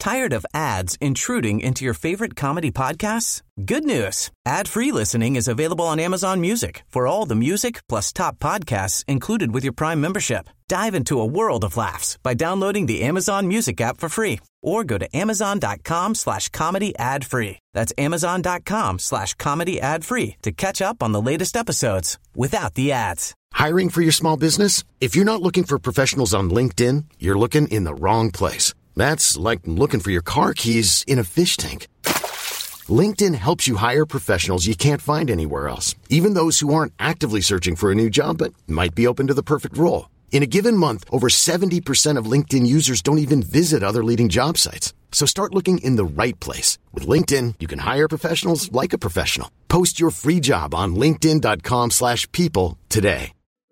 Tired of ads intruding into your favorite comedy podcasts? Good news. Ad-free listening is available on Amazon Music for all the music plus top podcasts included with your Prime membership. Dive into a world of laughs by downloading the Amazon Music app for free or go to amazon.com/comedy ad-free. That's amazon.com/comedy ad-free to catch up on the latest episodes without the ads. Hiring for your small business? If you're not looking for professionals on LinkedIn, you're looking in the wrong place. That's like looking for your car keys in a fish tank. LinkedIn helps you hire professionals you can't find anywhere else, even those who aren't actively searching for a new job but might be open to the perfect role. In a given month, over 70% of LinkedIn users don't even visit other leading job sites. So start looking in the right place. With LinkedIn, you can hire professionals like a professional. Post your free job on linkedin.com/people today.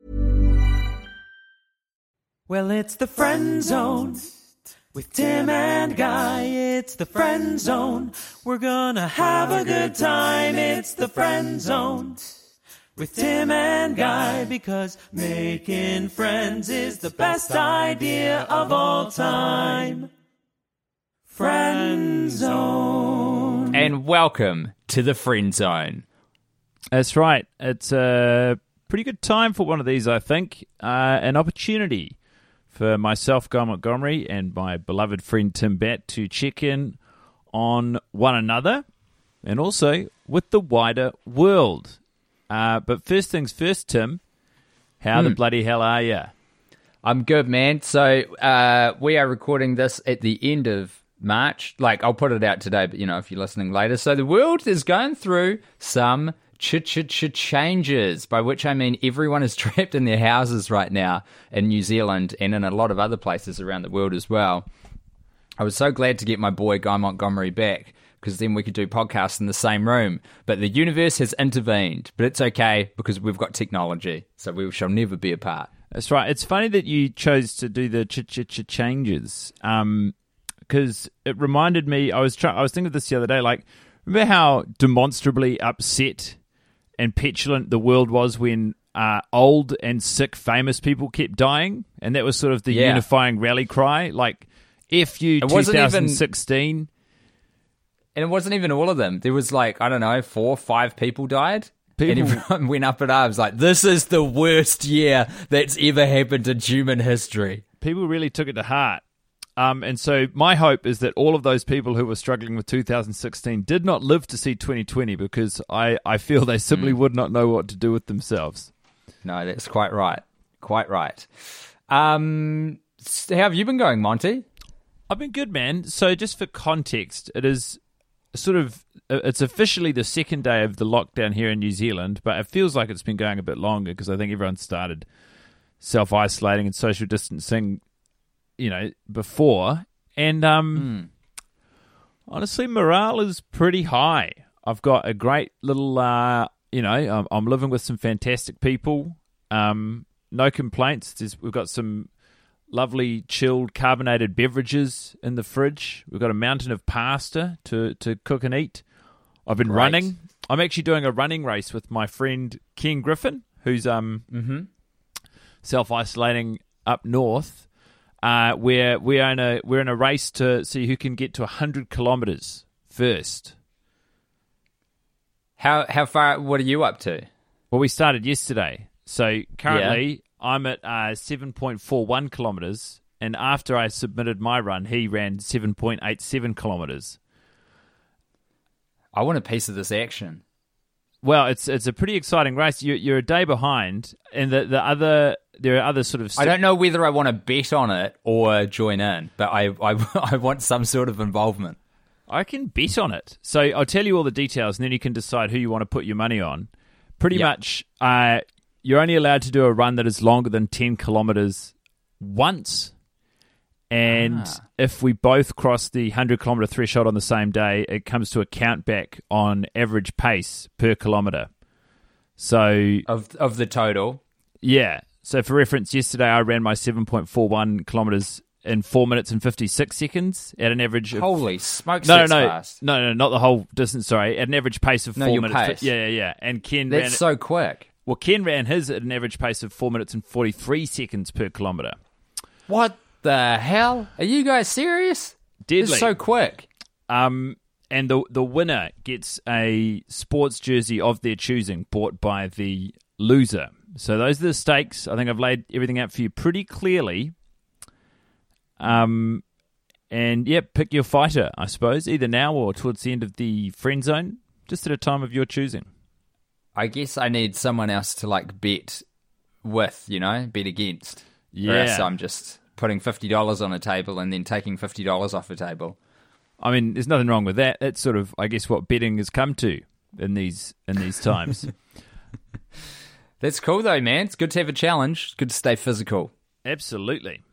Well, it's the Friend Zone with Tim and Guy. It's the Friend Zone. We're gonna have a good time. It's the Friend Zone with Tim and Guy, because making friends is the best idea of all time. Friend Zone. And welcome to the Friend Zone. That's right. It's a pretty good time for one of these, I think. An opportunity for myself, Guy Montgomery, and my beloved friend Tim Batt to check in on one another and also with the wider world. But first things first, Tim, how the bloody hell are you? I'm good, man. So we are recording this at the end of March. Like, I'll put it out today, but, if you're listening later. So the world is going through some changes, by which I mean everyone is trapped in their houses right now in New Zealand and in a lot of other places around the world as well. I was so glad to get my boy Guy Montgomery back, because then we could do podcasts in the same room. But the universe has intervened. But it's okay, because we've got technology, so we shall never be apart. That's right. It's funny that you chose to do the changes, because it reminded me. I was thinking of this the other day. Like, remember how demonstrably upset and petulant the world was when old and sick famous people kept dying, and that was sort of the unifying rally cry. Like, F you, 2016. And it wasn't even all of them. There was 4 or 5 people died. And everyone went up in arms like, this is the worst year that's ever happened in human history. People really took it to heart. And so my hope is that all of those people who were struggling with 2016 did not live to see 2020, because I feel they simply would not know what to do with themselves. No, that's quite right. Quite right. How have you been going, Monty? I've been good, man. So just for context, it is it's officially the second day of the lockdown here in New Zealand, but it feels like it's been going a bit longer, because I think everyone started self-isolating and social distancing before. And honestly, morale is pretty high. I've got a great little, I'm living with some fantastic people. No complaints. We've got some lovely chilled carbonated beverages in the fridge. We've got a mountain of pasta to cook and eat. I've been running. I'm actually doing a running race with my friend Ken Griffin, who's self-isolating up north. We're in a race to see who can get to 100 kilometers first. How far? What are you up to? Well, we started yesterday, so currently I'm at 7.41 kilometers, and after I submitted my run, he ran 7.87 kilometers. I want a piece of this action. Well, it's a pretty exciting race. You're a day behind, and there are other sort of. I don't know whether I want to bet on it or join in, but I want some sort of involvement. I can bet on it. So I'll tell you all the details, and then you can decide who you want to put your money on. Pretty much, you're only allowed to do a run that is longer than 10 kilometers once. And if we both cross the 100-kilometer threshold on the same day, it comes to a count back on average pace per kilometer. So of the total? Yeah. So for reference, yesterday I ran my 7.41 kilometers in 4 minutes and 56 seconds at an average of... Holy smokes, fast. No, not the whole distance, sorry. At an average pace of 4 minutes. Pace. Yeah. And Ken That's ran... so quick. Well, Ken ran his at an average pace of 4 minutes and 43 seconds per kilometer. What the hell? Are you guys serious? Deadly. It's so quick. And the winner gets a sports jersey of their choosing, bought by the loser. So those are the stakes. I think I've laid everything out for you pretty clearly. And pick your fighter, I suppose, either now or towards the end of the friend zone, just at a time of your choosing. I guess I need someone else to bet with, bet against. Yeah. Or else I'm just putting $50 on a table and then taking $50 off a table. I mean, there's nothing wrong with that. That's sort of, I guess, what betting has come to in these times. That's cool, though, man. It's good to have a challenge. It's good to stay physical. Absolutely.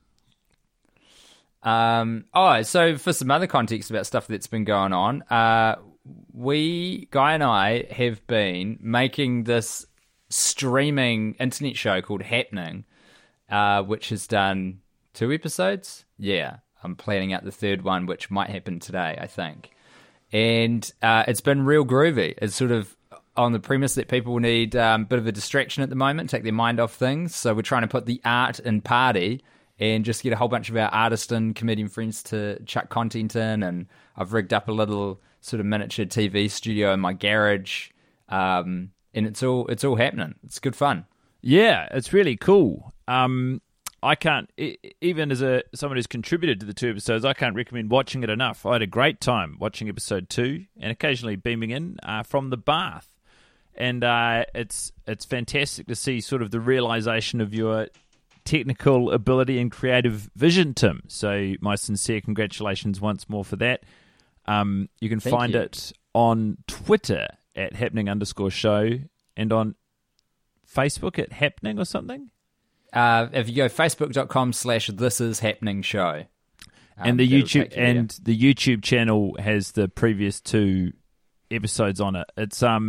So for some other context about stuff that's been going on, Guy and I have been making this streaming internet show called Happening, which has done 2 episodes. Yeah, I'm planning out the third one, which might happen today, I think. And it's been real groovy. It's sort of on the premise that people need a bit of a distraction at the moment, take their mind off things. So we're trying to put the art in party and just get a whole bunch of our artist and comedian friends to chuck content in. And I've rigged up a little sort of miniature TV studio in my garage. And it's all happening. It's good fun. Yeah, it's really cool. I can't, even as someone who's contributed to the 2 episodes, I can't recommend watching it enough. I had a great time watching episode 2 and occasionally beaming in from the bath. And it's fantastic to see sort of the realization of your technical ability and creative vision, Tim. So my sincere congratulations once more for that. You can find it on Twitter at happening_show and on Facebook at happening or something. If you go facebook.com/thisishappeningshow. And the YouTube channel has the previous 2 episodes on it.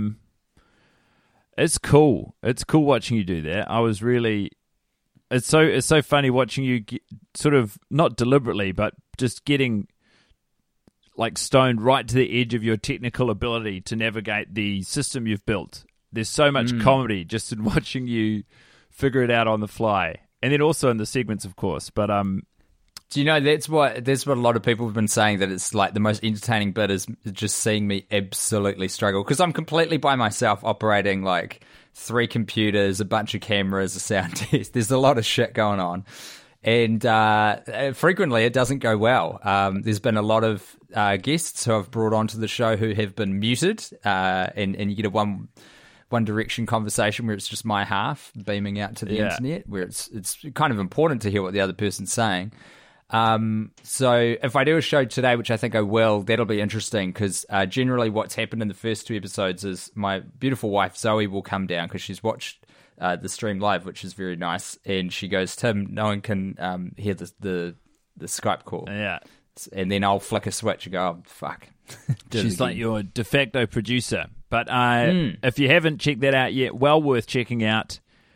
It's cool. It's cool watching you do that. It's so funny watching you sort of not deliberately, but just getting stoned right to the edge of your technical ability to navigate the system you've built. There's so much comedy just in watching you figure it out on the fly, and then also in the segments, of course. But do you know that's what a lot of people have been saying, that it's the most entertaining bit is just seeing me absolutely struggle, because I'm completely by myself operating 3 computers, a bunch of cameras, a sound test. There's a lot of shit going on, and frequently it doesn't go well. There's been a lot of guests who I've brought onto the show who have been muted, and you get a one direction conversation where it's just my half beaming out to the internet, where it's kind of important to hear what the other person's saying. So if I do a show today, which I think I will, that'll be interesting, because generally what's happened in the first 2 episodes is my beautiful wife Zoe will come down because she's watched the stream live, which is very nice, and she goes, "Tim, no one can hear the Skype call." Yeah. And then I'll flick a switch and go, "Oh, fuck." She's like your de facto producer. But if you haven't checked that out yet, well worth checking out.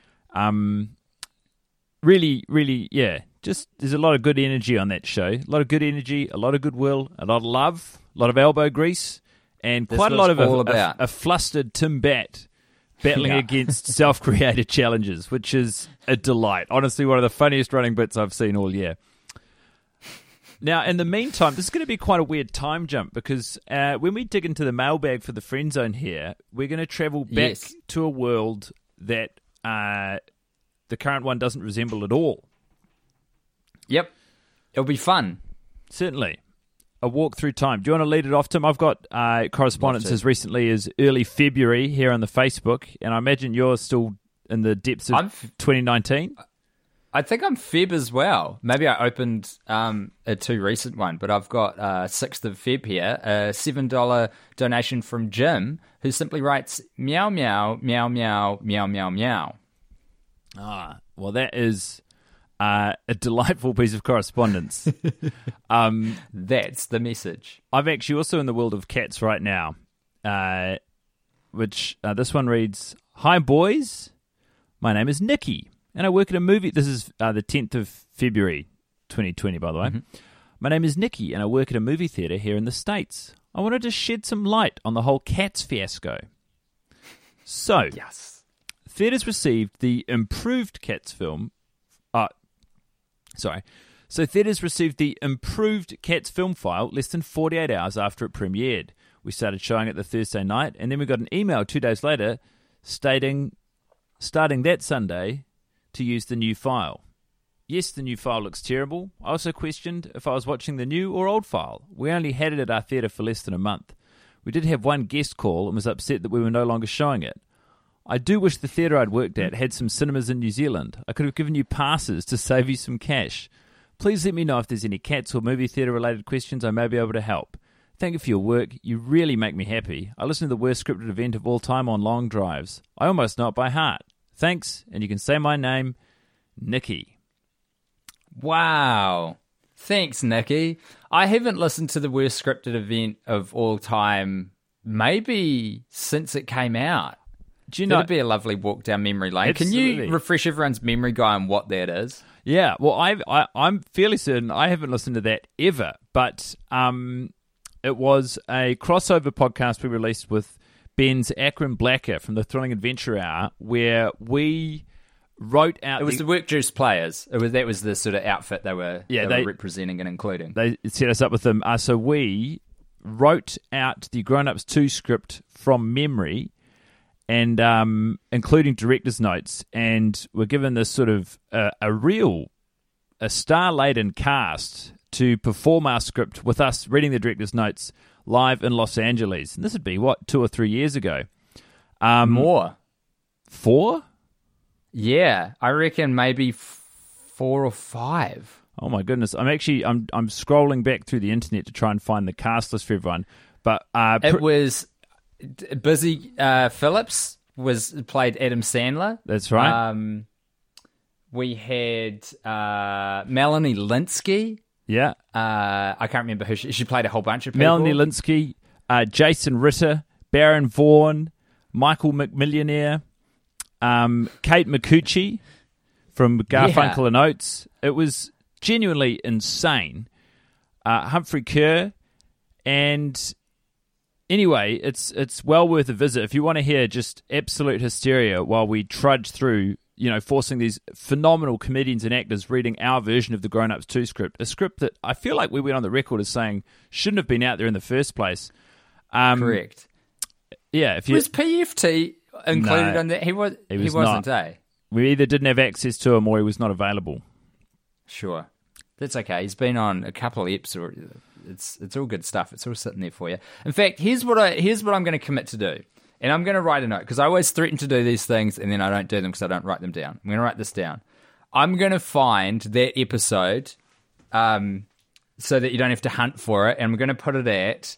Really, really, yeah. Just there's a lot of good energy on that show. A lot of good energy, a lot of goodwill, a lot of love, a lot of elbow grease, and quite a lot of a flustered Tim Batt battling against self-created challenges, which is a delight. Honestly, one of the funniest running bits I've seen all year. Now, in the meantime, this is going to be quite a weird time jump, because when we dig into the mailbag for the Friend Zone here, we're going to travel back to a world that the current one doesn't resemble at all. Yep. It'll be fun. Certainly. A walk through time. Do you want to lead it off, Tim? I've got correspondence as recently as early February here on the Facebook, and I imagine you're still in the depths of 2019. I think I'm Feb as well. Maybe I opened a too recent one, but I've got 6th of Feb here, a $7 donation from Jim, who simply writes, "Meow, meow, meow, meow, meow, meow, meow." Ah, well, that is a delightful piece of correspondence. That's the message. I'm actually also in the world of cats right now, which this one reads, "Hi, boys. My name is Nikki, and I work at a movie..." This is the 10th of February, 2020, by the way. Mm-hmm. "My name is Nikki, and I work at a movie theatre here in the States. I wanted to shed some light on the whole Cats fiasco. So, yes. Theatres received the improved Cats film... So theatres received the improved Cats film file less than 48 hours after it premiered. We started showing it the Thursday night, and then we got an email 2 days later stating, starting that Sunday, to use the new file. Yes, the new file looks terrible. I also questioned if I was watching the new or old file. We only had it at our theatre for less than a month. We did have one guest call and was upset that we were no longer showing it. I do wish the theatre I'd worked at had some cinemas in New Zealand. I could have given you passes to save you some cash. Please let me know if there's any Cats or movie theatre related questions I may be able to help. Thank you for your work. You really make me happy. I listen to the worst scripted event of all time on long drives. I almost know it by heart. Thanks, and you can say my name, Nikki. Wow. Thanks, Nikki. I haven't listened to the worst scripted event of all time maybe since it came out. Do you know? It'd be a lovely walk down memory lane. Absolutely. Can you refresh everyone's memory guy on what that is? Yeah, well, I'm fairly certain I haven't listened to that ever, but it was a crossover podcast we released with Ben's Akram Blacker from the Thrilling Adventure Hour, where we wrote out... It was the Work Juice Players. That was the sort of outfit they were representing and including. They set us up with them. So we wrote out the Grown Ups 2 script from memory, and including director's notes, and we're given this sort of a star-laden cast to perform our script with us reading the director's notes live in Los Angeles. And this would be, 2 or 3 years ago? More. 4? Yeah, I reckon maybe 4 or 5. Oh my goodness! I'm scrolling back through the internet to try and find the cast list for everyone. But it was Busy Phillips played Adam Sandler. That's right. We had Melanie Linsky. Yeah. I can't remember who she played a whole bunch of people. Melanie Linsky, Jason Ritter, Baron Vaughn, Michael McMillionaire, Kate Micucci from Garfunkel and Oates. It was genuinely insane. Humphrey Kerr, and anyway, it's well worth a visit if you want to hear just absolute hysteria while we trudge through, forcing these phenomenal comedians and actors reading our version of the Grown Ups 2 script, a script that I feel like we went on the record as saying shouldn't have been out there in the first place. Correct. Yeah. Was PFT included on that? He wasn't, eh? We either didn't have access to him or he was not available. Sure. That's okay. He's been on a couple of episodes. It's all good stuff. It's all sitting there for you. In fact, here's what I'm going to commit to do. And I'm going to write a note, because I always threaten to do these things and then I don't do them because I don't write them down. I'm going to write this down. I'm going to find that episode so that you don't have to hunt for it, and I'm going to put it at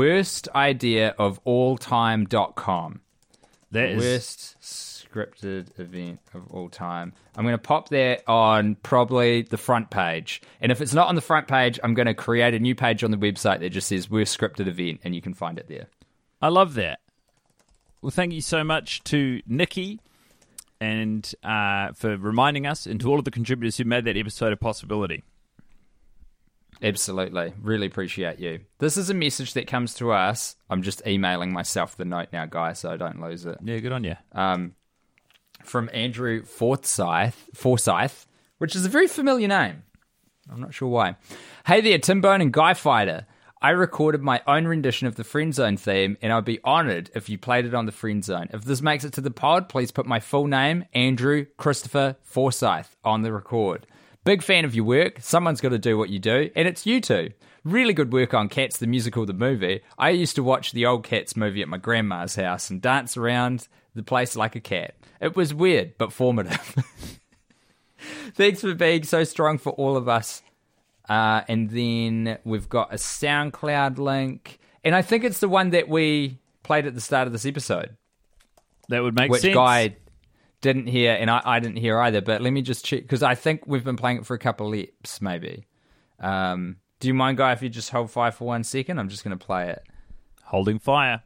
worstideaofalltime.com. That is... Worst scripted event of all time. I'm going to pop that on probably the front page. And if it's not on the front page, I'm going to create a new page on the website that just says worst scripted event, and you can find it there. I love that. Well, thank you so much to Nikki and for reminding us, and to all of the contributors who made that episode a possibility. Absolutely. Really appreciate you. This is a message that comes to us. I'm just emailing myself the note now, guys, so I don't lose it. Yeah, good on you. From Andrew Forsyth, which is a very familiar name. I'm not sure why. Hey there, Timbone and Guy Fighter. I recorded my own rendition of the Friend Zone theme, and I'd be honoured if you played it on the Friend Zone. If this makes it to the pod, please put my full name, Andrew Christopher Forsyth, on the record. Big fan of your work. Someone's got to do what you do, and it's you two. Really good work on Cats, the musical, the movie. I used to watch the old Cats movie at my grandma's house and dance around the place like a cat. It was weird, but formative. Thanks for being so strong for all of us. And then we've got a SoundCloud link. And I think it's the one that we played at the start of this episode. That would make sense. Which Guy didn't hear, and I didn't hear either. But let me just check, because I think we've been playing it for a couple of eps, maybe. Do you mind, Guy, if you just hold fire for 1 second? I'm just going to play it. Holding fire.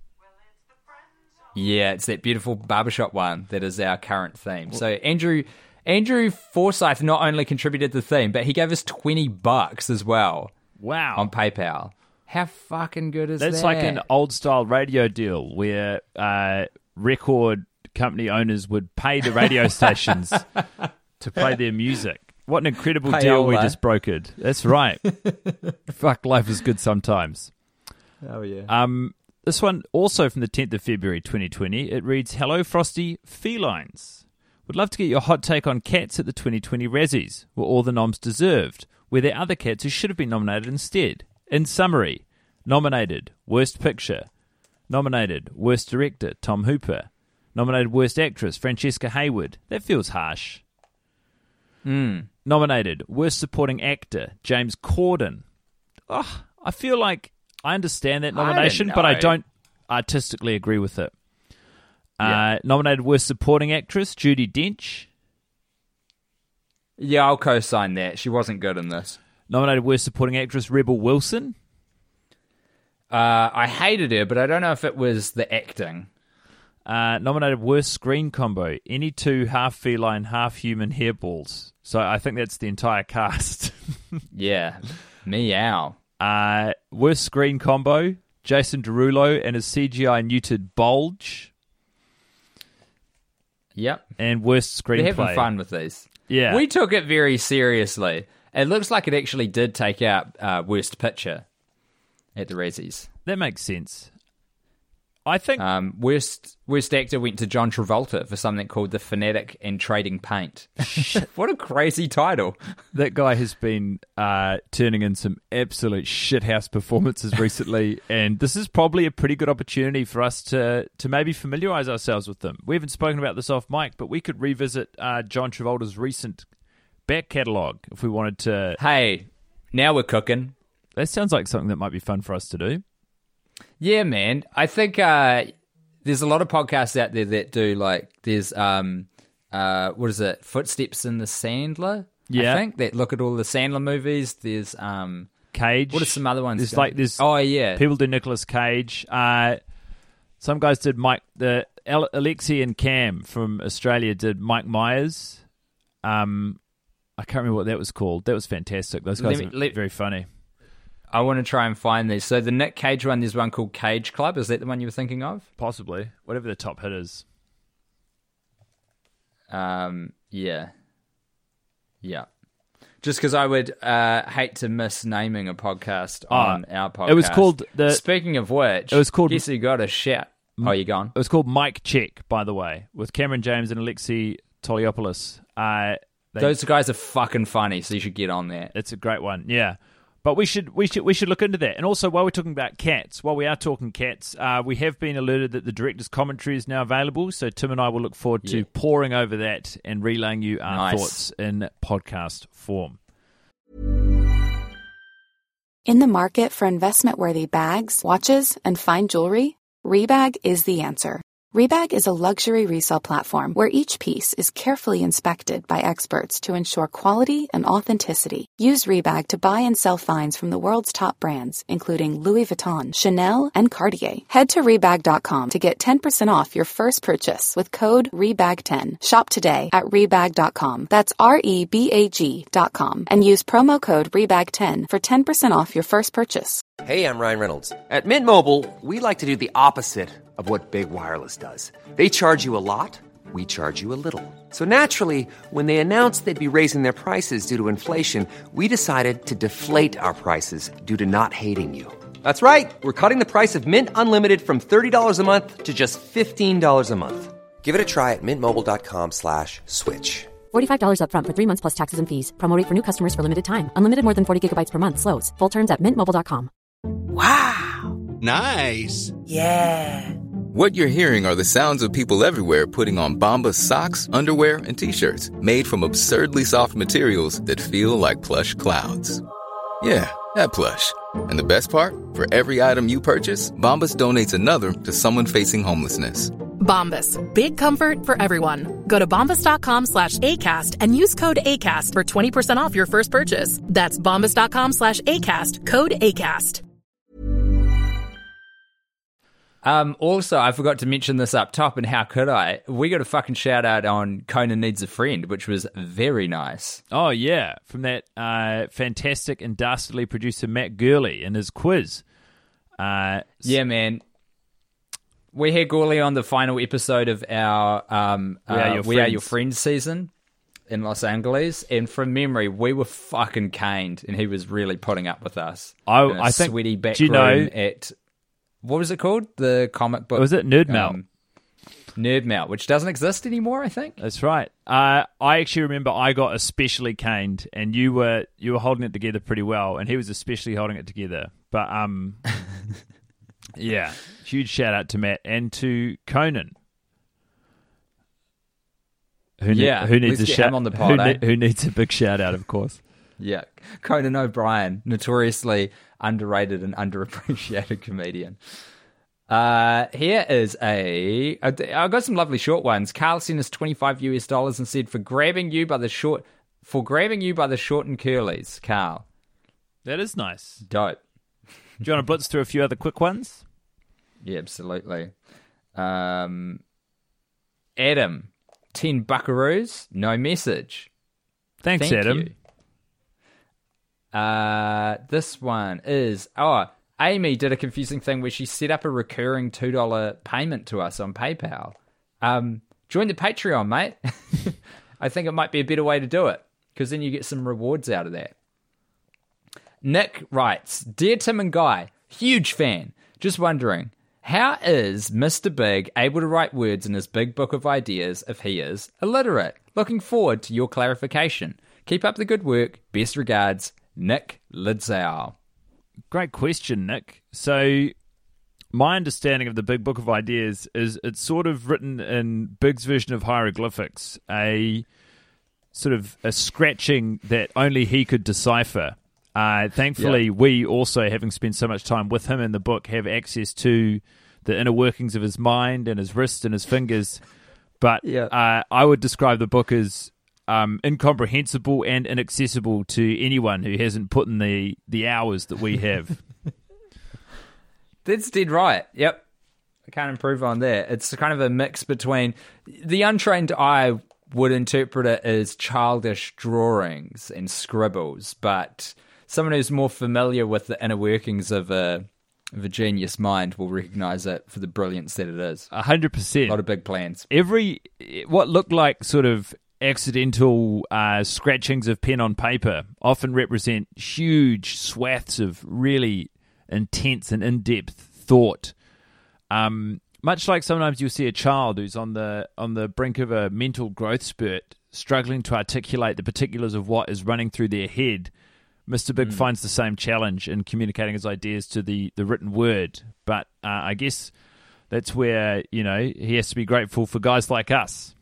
Yeah, it's that beautiful barbershop one that is our current theme. So Andrew Forsyth not only contributed the theme, but he gave us $20 as well. Wow. On PayPal. How fucking good is that? That's like an old-style radio deal where record company owners would pay the radio stations to play their music. What an incredible deal we Payola. just brokered. That's right. Fuck, life is good sometimes. Oh, yeah. This one also from the 10th of February 2020. It reads, Hello, Frosty Felines. Would love to get your hot take on cats at the 2020 Razzies. Were all the noms deserved? Were there other cats who should have been nominated instead? In summary, nominated Worst Picture, nominated Worst Director Tom Hooper, nominated Worst Actress Francesca Hayward. That feels harsh. Nominated Worst Supporting Actor James Corden. Oh, I feel like I understand that nomination, but I don't artistically agree with it. Nominated Worst Supporting Actress Judi Dench. Yeah, I'll co-sign that. She wasn't good in this. Nominated Worst Supporting Actress Rebel Wilson. I hated her, but I don't know if it was the acting. Nominated Worst Screen Combo. Any two half feline, half human hairballs. So I think that's the entire cast. Yeah. Meow. Worst Screen Combo. Jason Derulo and his CGI neutered bulge. Yep. And Worst Screenplay. We're having fun with these. Yeah. We took it very seriously. It looks like it actually did take out Worst Picture at the Razzies. That makes sense. I think... Worst actor went to John Travolta for something called The Fanatic and Trading Paint. What a crazy title. that guy has been turning in some absolute shithouse performances recently, and this is probably a pretty good opportunity for us to maybe familiarise ourselves with them. We haven't spoken about this off mic, but we could revisit John Travolta's recent back catalogue if we wanted to. Hey, now we're cooking. That sounds like something that might be fun for us to do. Yeah, man. I think there's a lot of podcasts out there that do, like, there's, what is it, Footsteps in the Sandler? Yeah. I think, that look at all the Sandler movies. There's, Cage. what are some other ones? There's oh, yeah. people do Nicolas Cage. Some guys did Alexi and Cam from Australia did Mike Myers. I can't remember what that was called. That was fantastic. Those guys are very funny. I want to try and find these. So the Nick Cage one, there's one called Cage Club. Is that the one you were thinking of? Possibly. Whatever the top hit is. Yeah. Just because I would hate to miss naming a podcast on our podcast. It was called... Speaking of which, it was called, guess who got a shout? Oh, you gone? It was called Mike Check, by the way, with Cameron James and Alexi Toliopoulos. Those guys are fucking funny, so you should get on that. It's a great one, yeah. But we should look into that. And also, while we're talking about cats, we have been alerted that the director's commentary is now available. So Tim and I will look forward to poring over that and relaying you our thoughts in podcast form. In the market for investment-worthy bags, watches, and fine jewelry, Rebag is the answer. Rebag is a luxury resale platform where each piece is carefully inspected by experts to ensure quality and authenticity. Use Rebag to buy and sell finds from the world's top brands, including Louis Vuitton, Chanel, and Cartier. Head to Rebag.com to get 10% off your first purchase with code REBAG10. Shop today at Rebag.com. That's REBAG.com. And use promo code REBAG10 for 10% off your first purchase. Hey, I'm Ryan Reynolds. At Mint Mobile, we like to do the opposite of what Big Wireless does. They charge you a lot, we charge you a little. So naturally, when they announced they'd be raising their prices due to inflation, we decided to deflate our prices due to not hating you. That's right. We're cutting the price of Mint Unlimited from $30 a month to just $15 a month. Give it a try at mintmobile.com/switch. $45 up front for 3 months plus taxes and fees. Promo rate for new customers for limited time. Unlimited more than 40 gigabytes per month. Slows full terms at mintmobile.com. Wow. Nice. Yeah. What you're hearing are the sounds of people everywhere putting on Bombas socks, underwear, and T-shirts made from absurdly soft materials that feel like plush clouds. Yeah, that plush. And the best part? For every item you purchase, Bombas donates another to someone facing homelessness. Bombas. Big comfort for everyone. Go to bombas.com/ACAST and use code ACAST for 20% off your first purchase. That's bombas.com/ACAST. Code ACAST. Also, I forgot to mention this up top, and how could I? We got a fucking shout out on Conan Needs a Friend, which was very nice. Oh, yeah. From that fantastic and dastardly producer Matt Gurley and his quiz. Yeah, man. We had Gurley on the final episode of our We Are Your Friends season. in Los Angeles, and from memory, we were fucking caned, and he was really putting up with us. I think, sweaty back do you room know, at, what was it called? The comic book. Was it Nerd Melt? Nerd Melt, which doesn't exist anymore, I think. That's right. I actually remember I got especially caned, and you were holding it together pretty well, and he was especially holding it together. But yeah, huge shout out to Matt and to Conan. Who needs a shout on the pod? Who needs a big shout out, of course. Yeah, Conan O'Brien, notoriously underrated and underappreciated comedian. Here is I've got some lovely short ones. Carl sent us $25 and said, for grabbing you by the short and curlies, Carl. That is nice. Dope. Do you want to blitz through a few other quick ones? Yeah, absolutely. Adam, 10 buckaroos, no message. Thank Adam. You. This one is, Amy did a confusing thing where she set up a recurring $2 payment to us on PayPal. Join the Patreon, mate. I think it might be a better way to do it, because then you get some rewards out of that. Nick writes, Dear Tim and Guy, huge fan. Just wondering, how is Mr. Big able to write words in his big book of ideas if he is illiterate? Looking forward to your clarification. Keep up the good work. Best regards, Nick Lidzau. Great question, Nick. So my understanding of the big book of ideas is it's sort of written in Big's version of hieroglyphics, a sort of a scratching that only he could decipher. Thankfully, we also, having spent so much time with him in the book, have access to the inner workings of his mind and his wrist and his fingers. But I would describe the book as incomprehensible and inaccessible to anyone who hasn't put in the hours that we have. That's dead right. Yep. I can't improve on that. It's kind of a mix between the untrained eye would interpret it as childish drawings and scribbles, but someone who's more familiar with the inner workings of a genius mind will recognize it for the brilliance that it is. 100%. A lot of big plans. What looked like sort of accidental scratchings of pen on paper often represent huge swaths of really intense and in-depth thought. Much like sometimes you'll see a child who's on the brink of a mental growth spurt, struggling to articulate the particulars of what is running through their head. Mr. Big finds the same challenge in communicating his ideas to the written word. But I guess that's where, he has to be grateful for guys like us.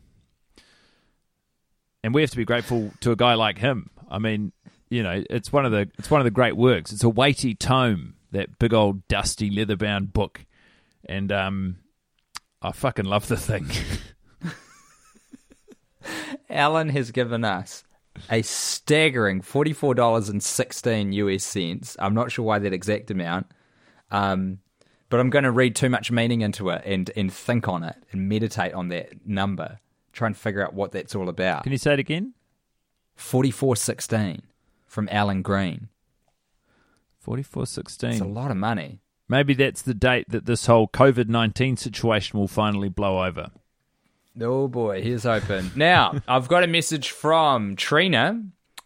And we have to be grateful to a guy like him. I mean, it's one of the great works. It's a weighty tome, that big old dusty leather-bound book. And I fucking love the thing. Alan has given us a staggering $44.16 US cents. I'm not sure why that exact amount, but I'm going to read too much meaning into it and think on it and meditate on that number, try and figure out what that's all about. Can you say it again? $44.16 from Alan Green. $44.16. It's a lot of money. Maybe that's the date that this whole COVID-19 situation will finally blow over. Oh boy, here's hoping. Now, I've got a message from Trina.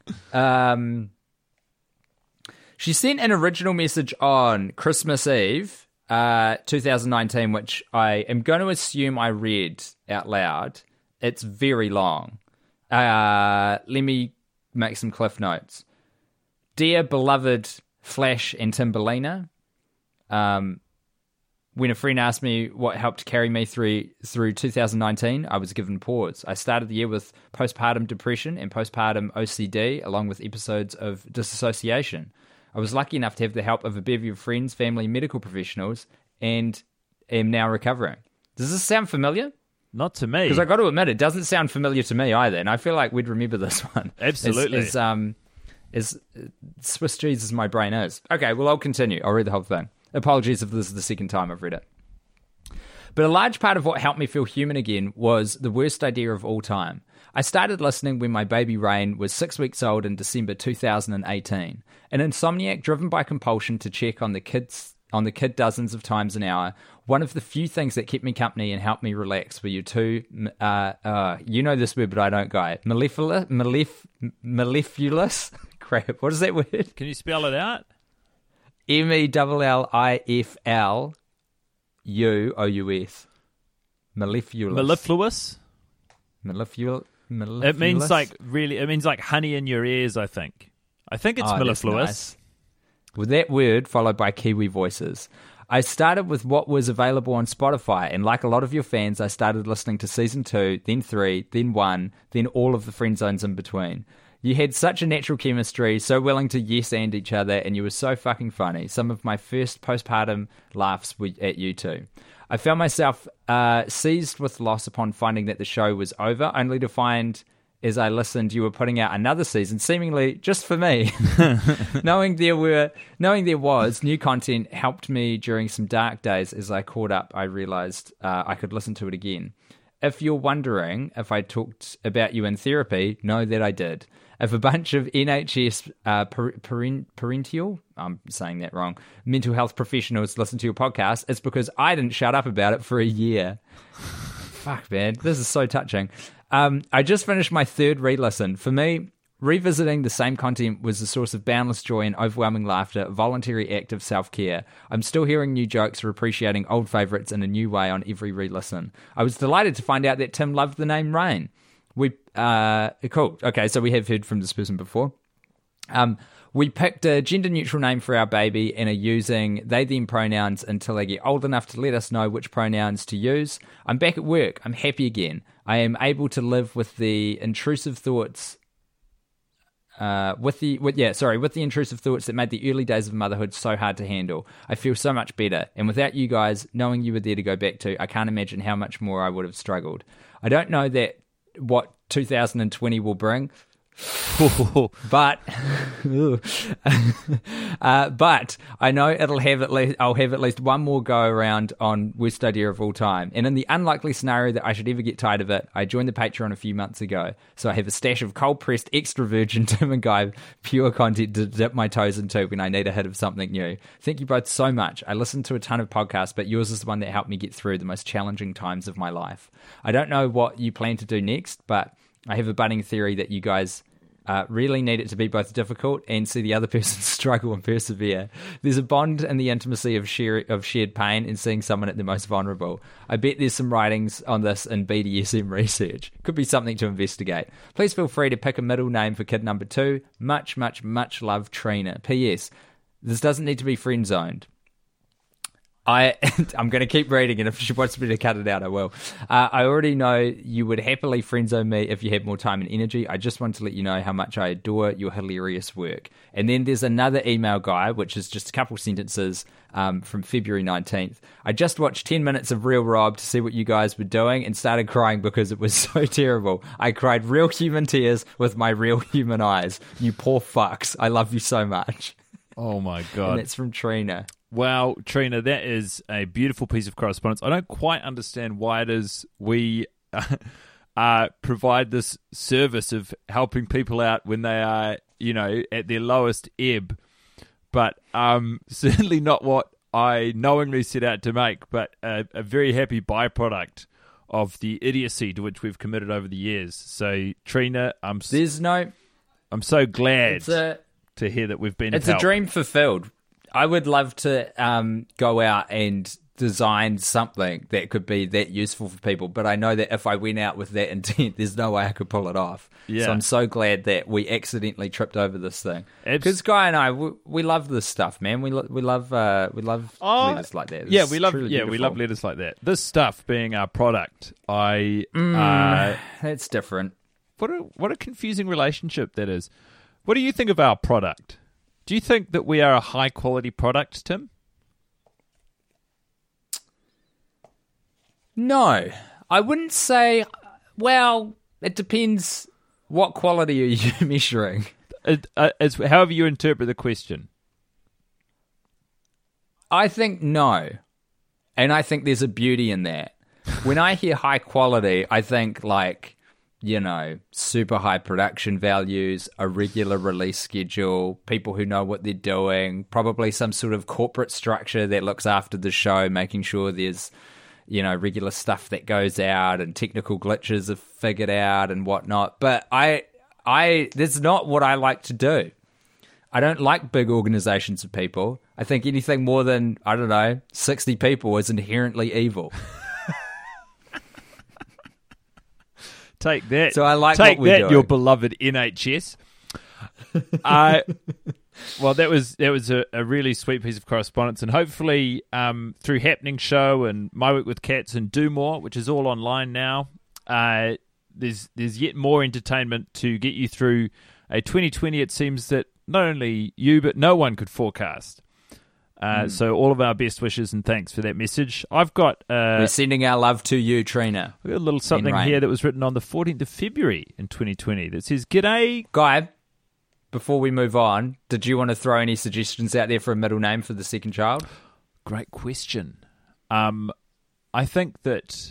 She sent an original message on Christmas Eve, 2019, which I am going to assume I read out loud. It's very long. Let me make some cliff notes. Dear beloved Flash and Timberlina, when a friend asked me what helped carry me through 2019, I was given pause. I started the year with postpartum depression and postpartum OCD, along with episodes of disassociation. I was lucky enough to have the help of a bevy of friends, family, medical professionals, and am now recovering. Does this sound familiar? Not to me. Because I got to admit, it doesn't sound familiar to me either, and I feel like we'd remember this one. Absolutely. As Swiss cheese as my brain is. Okay, well, I'll continue. I'll read the whole thing. Apologies if this is the second time I've read it. But a large part of what helped me feel human again was the worst idea of all time. I started listening when my baby Rain was 6 weeks old in December 2018. An insomniac driven by compulsion to check on the kids on the kid dozens of times an hour. One of the few things that kept me company and helped me relax were you two, you know this word, but I don't, Guy. Mellifluous? Crap, what is that word? Can you spell it out? Mellifluous. Mellifluous. Mellifluous. It means like really. It means like honey in your ears. I think it's mellifluous. Nice. With that word followed by Kiwi voices. I started with what was available on Spotify, and like a lot of your fans, I started listening to season 2, then 3, then 1, then all of the friend zones in between. You had such a natural chemistry, so willing to yes and each other, and you were so fucking funny. Some of my first postpartum laughs were at you two. I found myself seized with loss upon finding that the show was over, only to find, as I listened, you were putting out another season, seemingly just for me. Knowing there was new content helped me during some dark days. As I caught up, I realized I could listen to it again. If you're wondering if I talked about you in therapy, know that I did. If a bunch of NHS parental, I'm saying that wrong, mental health professionals listen to your podcast, it's because I didn't shut up about it for a year. Fuck, man. This is so touching. I just finished my 3rd re-listen. For me, revisiting the same content was a source of boundless joy and overwhelming laughter, a voluntary act of self-care. I'm still hearing new jokes or appreciating old favourites in a new way on every re-listen. I was delighted to find out that Tim loved the name Rain. Cool. Okay, so we have heard from this person before. We picked a gender-neutral name for our baby and are using they-them pronouns until they get old enough to let us know which pronouns to use. I'm back at work. I'm happy again. I am able to live with the intrusive thoughts. With the intrusive thoughts that made the early days of motherhood so hard to handle. I feel so much better, and without you guys, knowing you were there to go back to, I can't imagine how much more I would have struggled. I don't know what 2020 will bring, but I know I'll have at least one more go around on worst idea of all time. And in the unlikely scenario that I should ever get tired of it, I joined the Patreon a few months ago, so I have a stash of cold pressed extra virgin Tim and Guy pure content to dip my toes into when I need a hit of something new. Thank you both so much. I listen to a ton of podcasts, but yours is the one that helped me get through the most challenging times of my life. I don't know what you plan to do next, but I have a budding theory that you guys really need it to be both difficult and see the other person struggle and persevere. There's a bond in the intimacy of shared pain and seeing someone at their most vulnerable. I bet there's some writings on this in BDSM research. Could be something to investigate. Please feel free to pick a middle name for kid number 2. Much, much, much love, Trina. P.S. This doesn't need to be friend-zoned. I'm going to keep reading, and if she wants me to cut it out, I will. I already know you would happily friend-zone me if you had more time and energy. I just want to let you know how much I adore your hilarious work. And then there's another email, Guy, which is just a couple sentences from February 19th. I just watched 10 minutes of Real Rob to see what you guys were doing and started crying because it was so terrible. I cried real human tears with my real human eyes. You poor fucks. I love you so much. Oh, my God. And that's from Trina. Wow, Trina, that is a beautiful piece of correspondence. I don't quite understand why it is we provide this service of helping people out when they are, at their lowest ebb, but certainly not what I knowingly set out to make, but a very happy byproduct of the idiocy to which we've committed over the years. So, Trina, I'm so glad to hear that we've been. It's a dream fulfilled. I would love to go out and design something that could be that useful for people, but I know that if I went out with that intent, there's no way I could pull it off. Yeah. So I'm so glad that we accidentally tripped over this thing. Because Guy and I, we love this stuff, man. We love letters like that. Yeah, we love letters like that. This stuff being our product, that's different. What a confusing relationship that is. What do you think of our product? Do you think that we are a high-quality product, Tim? No. I wouldn't say... Well, it depends what quality are you measuring. However you interpret the question. I think no. And I think there's a beauty in that. When I hear high quality, I think like... super high production values, a regular release schedule, people who know what they're doing, probably some sort of corporate structure that looks after the show, making sure there's, regular stuff that goes out and technical glitches are figured out and whatnot. But that's not what I like to do. I don't like big organizations of people. I think anything more than, 60 people is inherently evil. Take that. So I like Take what we're that, doing. your beloved NHS. Well, that was a really sweet piece of correspondence, and hopefully through Happening Show and My Week with Cats and Do More, which is all online now, there's yet more entertainment to get you through a 2020. It seems that not only you but no one could forecast. So all of our best wishes and thanks for that message. I've got... We're sending our love to you, Trina. We've got a little something here that was written on the 14th of February in 2020 that says, G'day... Guy, before we move on, did you want to throw any suggestions out there for a middle name for the second child? Great question. I think that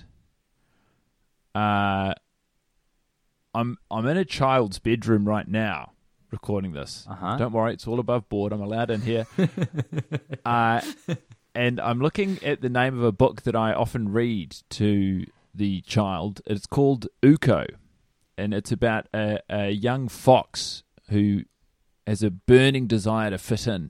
I'm in a child's bedroom right now recording this. Don't worry, it's all above board. I'm allowed in here. And I'm looking at the name of a book that I often read to the child. It's called Uko, and it's about a young fox who has a burning desire to fit in,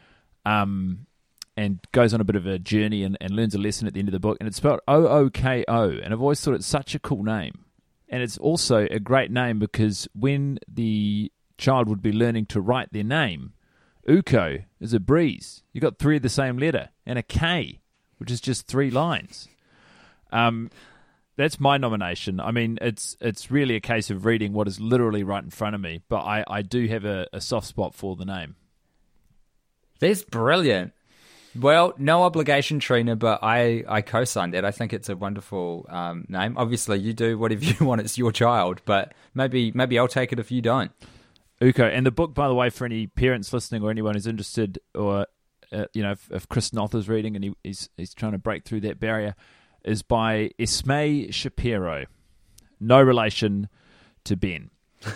and goes on a bit of a journey and learns a lesson at the end of the book. And it's spelled O-O-K-O, and I've always thought it's such a cool name. And it's also a great name because when the child would be learning to write their name, Uko is a breeze. You got 3 of the same letter, and a K, which is just 3 lines. That's my nomination. I mean, it's really a case of reading what is literally right in front of me, but I do have a soft spot for the name. That's brilliant. Well, no obligation, Trina, but I co-signed that. I think it's a wonderful name. Obviously, you do whatever you want. It's your child, but maybe I'll take it if you don't. Uko. And the book, by the way, for any parents listening or anyone who's interested, or if Chris Noth is reading and he's trying to break through that barrier, is by Esme Shapiro. No relation to Ben.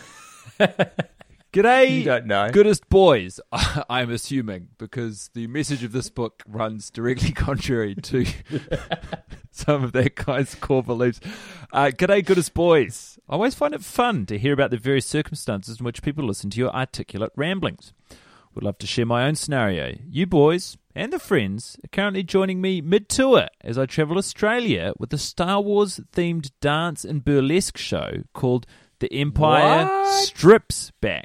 G'day, you don't know. Goodest boys, I'm assuming, because the message of this book runs directly contrary to some of that guy's core beliefs. G'day, goodest boys. I always find it fun to hear about the various circumstances in which people listen to your articulate ramblings. Would love to share my own scenario. You boys and the friends are currently joining me mid-tour as I travel Australia with a Star Wars-themed dance and burlesque show called The Empire Strips Back.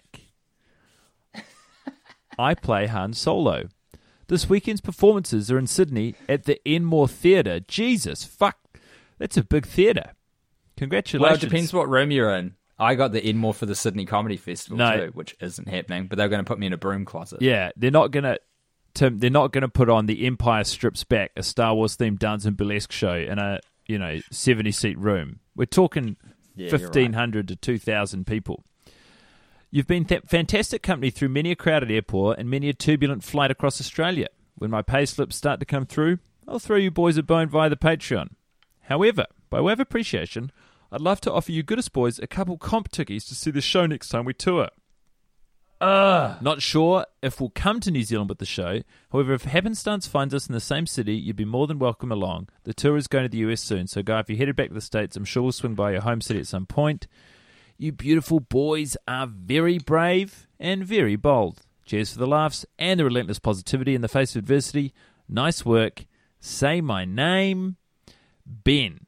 I play Han Solo. This weekend's performances are in Sydney at the Enmore Theatre. Jesus, fuck. That's a big theatre. Congratulations. Well, it depends what room you're in. I got the Enmore for the Sydney Comedy Festival too, which isn't happening, but they're going to put me in a broom closet. Yeah, they're not going to put on The Empire Strips Back, a Star Wars-themed dance and burlesque show in a 70-seat room. We're talking 1,500 to 2,000 people. You've been fantastic company through many a crowded airport and many a turbulent flight across Australia. When my pay slips start to come through, I'll throw you boys a bone via the Patreon. However, by way of appreciation, I'd love to offer you goodest boys a couple comp tickets to see the show next time we tour. Not sure if we'll come to New Zealand with the show. However, if happenstance finds us in the same city, you'd be more than welcome along. The tour is going to the US soon, so Guy, if you're headed back to the States, I'm sure we'll swing by your home city at some point. You beautiful boys are very brave and very bold. Cheers for the laughs and the relentless positivity in the face of adversity. Nice work. Say my name, Ben.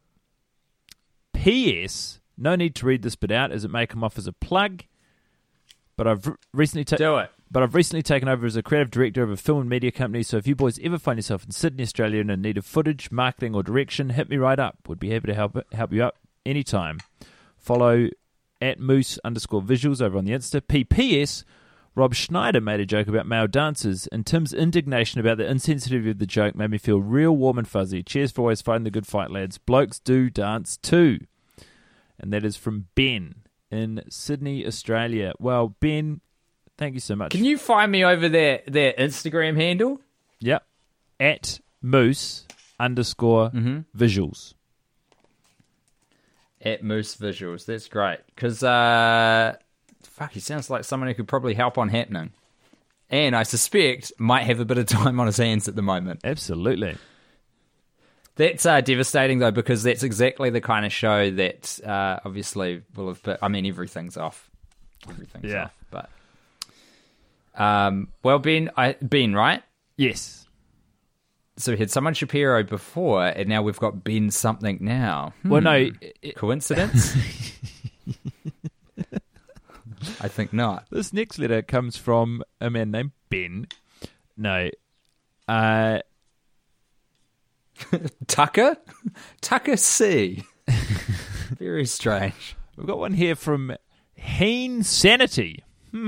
P.S. No need to read this bit out as it may come off as a plug, but I've recently taken over as a creative director of a film and media company, so if you boys ever find yourself in Sydney, Australia and in need of footage, marketing or direction, hit me right up. Would be happy to help you up anytime. Follow at Moose_visuals over on the Insta. P.P.S. Rob Schneider made a joke about male dancers, and Tim's indignation about the insensitivity of the joke made me feel real warm and fuzzy. Cheers for always fighting the good fight, lads. Blokes do dance too. And that is from Ben in Sydney, Australia. Well, Ben, thank you so much. Can you find me over their Instagram handle? Yep. At Moose_visuals. At Moose Visuals. That's great. Because, he sounds like someone who could probably help on Happening. And I suspect might have a bit of time on his hands at the moment. Absolutely. That's devastating, though, because that's exactly the kind of show that obviously will have put... I mean, everything's off. Everything's off. But, well, Ben, right? Yes. So we had Someone Shapiro before, and now we've got Ben something now. Well, no. Coincidence? I think not. This next letter comes from a man named Ben. No. Tucker? Tucker C. Very strange. We've got one here from Heen Sanity.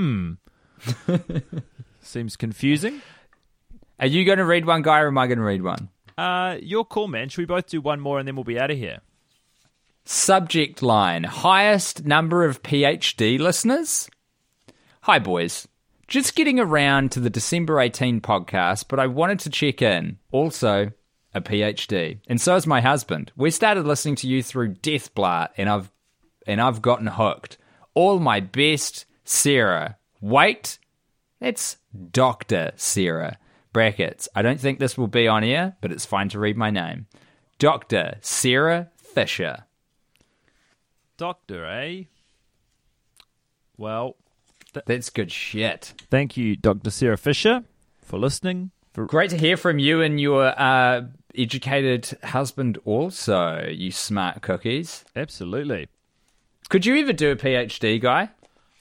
Seems confusing. Are you going to read one, Guy, or am I going to read one? Your call, man. Should we both do one more and then we'll be out of here? Subject line, highest number of PhD listeners? Hi, boys. Just getting around to the December 18 podcast, but I wanted to check in. Also, a PhD. And so is my husband. We started listening to you through Deathblart, and I've gotten hooked. All my best, Sarah. Wait, that's Dr. Sarah. Brackets. I don't think this will be on air, but it's fine to read my name. Dr. Sarah Fisher. Doctor, eh? Well, that's good shit. Thank you, Dr. Sarah Fisher, for listening. Great to hear from you and your educated husband also, you smart cookies. Absolutely. Could you ever do a PhD, Guy?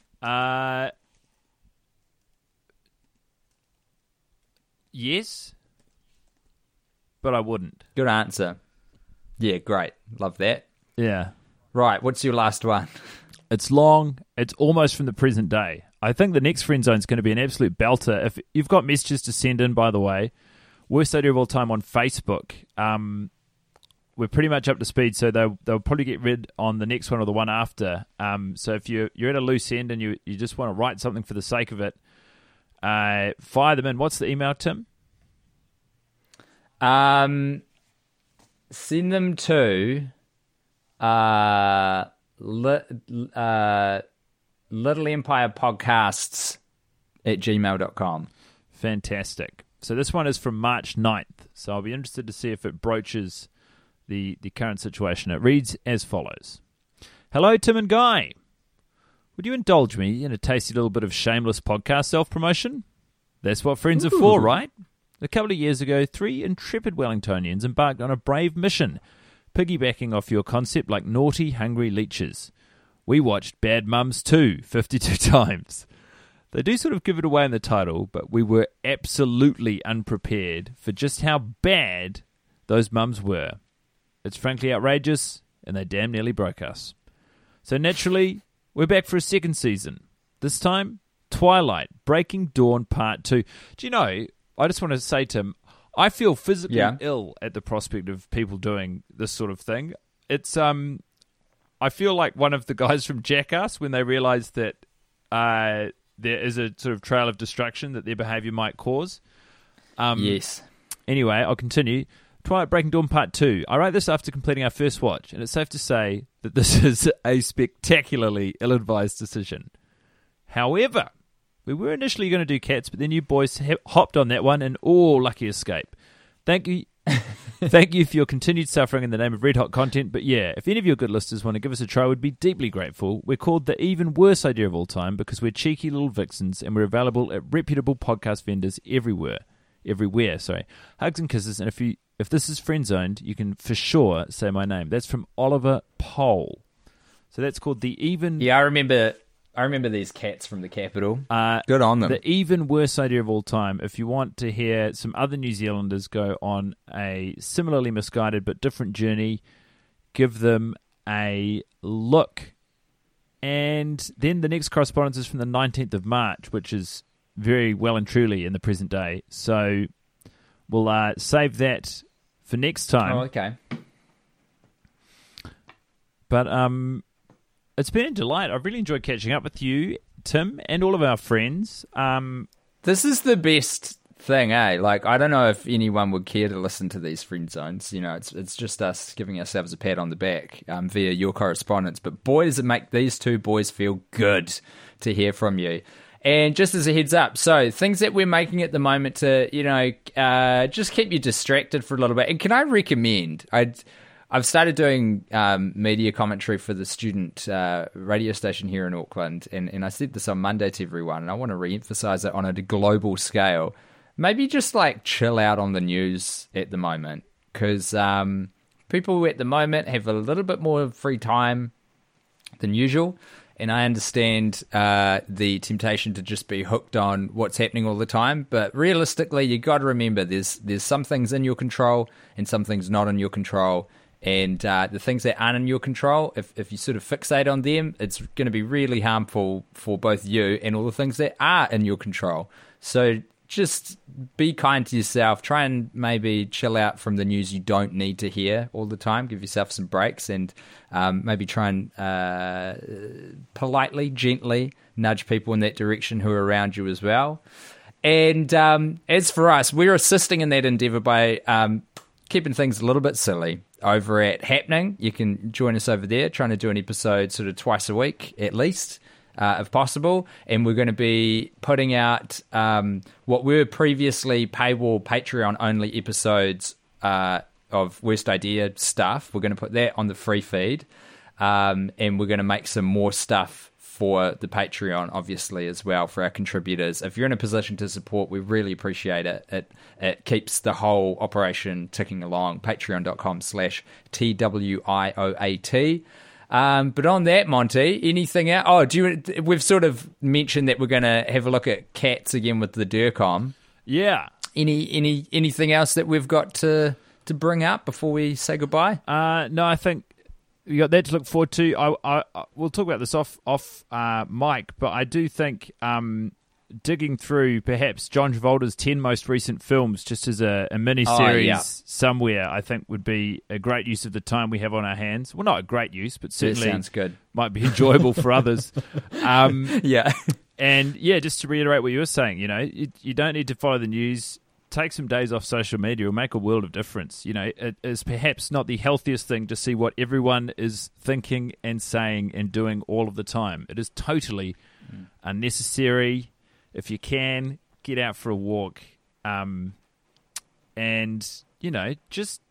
Yes, but I wouldn't. Good answer. Yeah, great. Love that. Yeah. Right, what's your last one? It's long. It's almost from the present day. I think the next friend zone is going to be an absolute belter. If you've got messages to send in, by the way, Worst Idea of All Time on Facebook. We're pretty much up to speed, so they'll probably get read on the next one or the one after. So if you're at a loose end and you just want to write something for the sake of it, fire them in. What's the email, Tim? Send them to Little Empire Podcasts at gmail.com. Fantastic. So this one is from March 9th. So I'll be interested to see if it broaches the current situation. It reads as follows. Hello, Tim and Guy. Would you indulge me in a tasty little bit of shameless podcast self-promotion? That's what friends are for, right? A couple of years ago, 3 intrepid Wellingtonians embarked on a brave mission, piggybacking off your concept like naughty, hungry leeches. We watched Bad Mums 2 52 times. They do sort of give it away in the title, but we were absolutely unprepared for just how bad those mums were. It's frankly outrageous, and they damn nearly broke us. So naturally, we're back for a second season. This time, Twilight, Breaking Dawn Part 2. Do you know, I just want to say, Tim, I feel physically ill at the prospect of people doing this sort of thing. It's I feel like one of the guys from Jackass when they realize that there is a sort of trail of destruction that their behavior might cause. Yes. Anyway, I'll continue. Twilight Breaking Dawn Part 2. I write this after completing our first watch, and it's safe to say that this is a spectacularly ill-advised decision. However, we were initially going to do Cats, but then you boys hopped on that one, and lucky escape. Thank you. Thank you for your continued suffering in the name of red hot content. But yeah, if any of your good listeners want to give us a try, we'd be deeply grateful. We're called the even worst idea of all time because we're cheeky little vixens and we're available at reputable podcast vendors everywhere. Hugs and kisses. And if this is friend zoned, you can for sure say my name. That's from Oliver Pole. So that's called the even. Yeah, I remember these cats from the capital. Good on them. The even worst idea of all time. If you want to hear some other New Zealanders go on a similarly misguided but different journey, give them a look. And then the next correspondence is from the 19th of March, which is very well and truly in the present day. So we'll save that for next time. Oh, okay. But it's been a delight. I've really enjoyed catching up with you, Tim, and all of our friends. This is the best thing, eh? Like, I don't know if anyone would care to listen to these friend zones. You know, it's just us giving ourselves a pat on the back via your correspondence. But boy, does it make these two boys feel good to hear from you. And just as a heads up, so things that we're making at the moment to, you know, just keep you distracted for a little bit. And can I recommend, I've started doing media commentary for the student radio station here in Auckland, and I said this on Monday to everyone, and I want to re-emphasize it on a global scale. Maybe just like chill out on the news at the moment, because people at the moment have a little bit more free time than usual. And I understand the temptation to just be hooked on what's happening all the time. But realistically, you got to remember there's some things in your control and some things not in your control. And the things that aren't in your control, if you sort of fixate on them, it's going to be really harmful for both you and all the things that are in your control. So just be kind to yourself. Try and maybe chill out from the news you don't need to hear all the time. Give yourself some breaks, and maybe try and politely, gently nudge people in that direction who are around you as well. And as for us, we're assisting in that endeavour by keeping things a little bit silly over at Happening. You can join us over there, trying to do an episode sort of twice a week at least. If possible, and we're going to be putting out what were previously paywall Patreon-only episodes of Worst Idea stuff. We're going to put that on the free feed, and we're going to make some more stuff for the Patreon, obviously, as well, for our contributors. If you're in a position to support, we really appreciate it. It keeps the whole operation ticking along. Patreon.com/TWIOAT. But on that, Monty, anything else? Oh, we've sort of mentioned that we're going to have a look at cats again with the DIRCOM. Yeah. Anything else that we've got to bring up before we say goodbye? No, I think we got that to look forward to. We'll talk about this off mic, but I do think digging through perhaps John Travolta's 10 most recent films just as a mini-series somewhere, I think would be a great use of the time we have on our hands. Well, not a great use, but certainly sounds good. Might be enjoyable for others. Yeah. And yeah, just to reiterate what you were saying, you know, you don't need to follow the news. Take some days off social media will make a world of difference. You know, it is perhaps not the healthiest thing to see what everyone is thinking and saying and doing all of the time. It is totally unnecessary. If you can, get out for a walk, and you know, just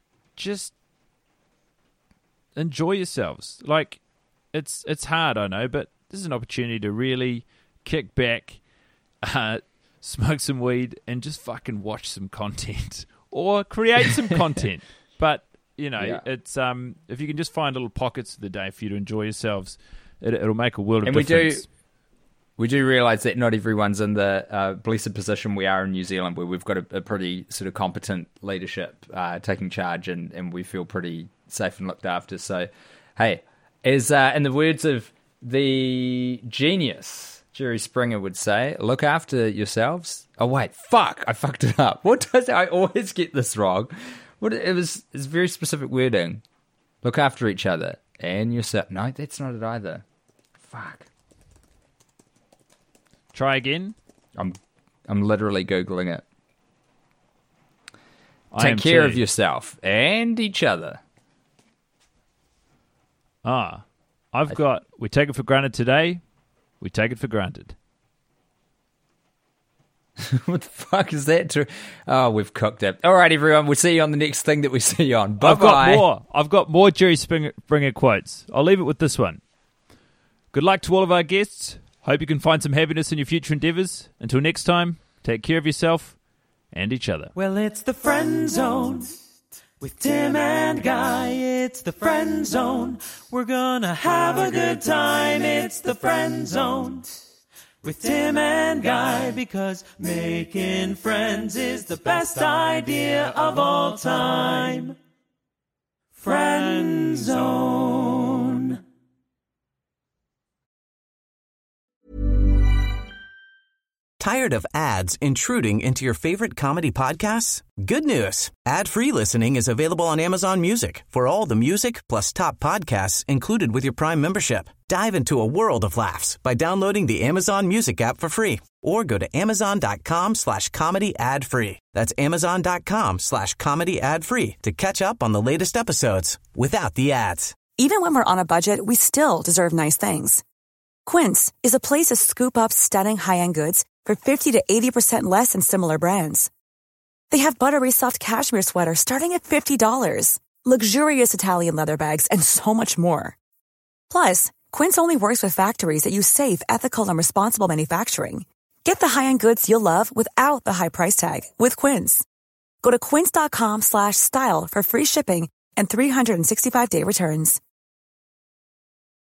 enjoy yourselves. Like, it's hard, I know, but this is an opportunity to really kick back, smoke some weed, and just fucking watch some content or create some content. But you know, it's if you can just find little pockets of the day for you to enjoy yourselves, it'll make a world of difference. We do realise that not everyone's in the blessed position we are in New Zealand, where we've got a pretty sort of competent leadership taking charge, and we feel pretty safe and looked after. So, hey, as in the words of the genius Jerry Springer would say, look after yourselves. Oh, wait, fuck, I fucked it up. What does I always get this wrong? It's very specific wording. Look after each other and yourself. No, that's not it either. Fuck. Try again. I'm literally Googling it. Take care of yourself and each other. We take it for granted today. We take it for granted. What the fuck is that? Oh, we've cooked it. All right, everyone. We'll see you on the next thing that we see you on. Bye-bye. I've got more Jerry Springer quotes. I'll leave it with this one. Good luck to all of our guests. Hope you can find some happiness in your future endeavours. Until next time, take care of yourself and each other. Well, it's the Friend Zone with Tim and Guy. It's the Friend Zone. We're gonna have a good time. It's the Friend Zone with Tim and Guy, because making friends is the best idea of all time. Friend Zone. Tired of ads intruding into your favorite comedy podcasts? Good news. Ad-free listening is available on Amazon Music for all the music plus top podcasts included with your Prime membership. Dive into a world of laughs by downloading the Amazon Music app for free or go to amazon.com/comedy ad-free. That's amazon.com/comedy ad-free to catch up on the latest episodes without the ads. Even when we're on a budget, we still deserve nice things. Quince is a place to scoop up stunning high-end goods for 50 to 80% less than similar brands. They have buttery soft cashmere sweaters starting at $50, luxurious Italian leather bags, and so much more. Plus, Quince only works with factories that use safe, ethical, and responsible manufacturing. Get the high-end goods you'll love without the high price tag with Quince. Go to quince.com/style for free shipping and 365-day returns.